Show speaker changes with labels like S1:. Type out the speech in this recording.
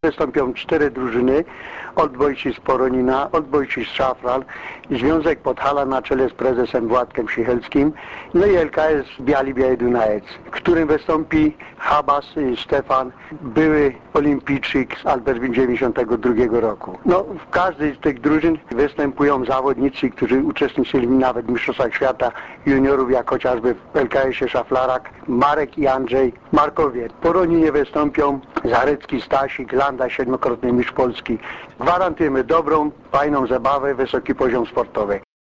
S1: wystąpią 4 drużyny, Old Boysi z Poronina, Old Boysi z Szafral, Związek Podhala na czele z prezesem Władkiem Sichelskim, no i LKS Biali Dunajec, w którym wystąpi Habas Stefan, były olimpijczyk z Albertville 92 roku. No, w każdej z tych drużyn występują zawodnicy, którzy uczestniczyli nawet w Mistrzostwach Świata juniorów, jak chociażby w LKS-ie Szaflarak, Marek i Andrzej Markowie. W Poroninie wystąpią Zarecki Stasik, Landa, 7-krotny mistrz Polski. Gwarantujemy dobrą, fajną zabawę, wysoki poziom sportowy.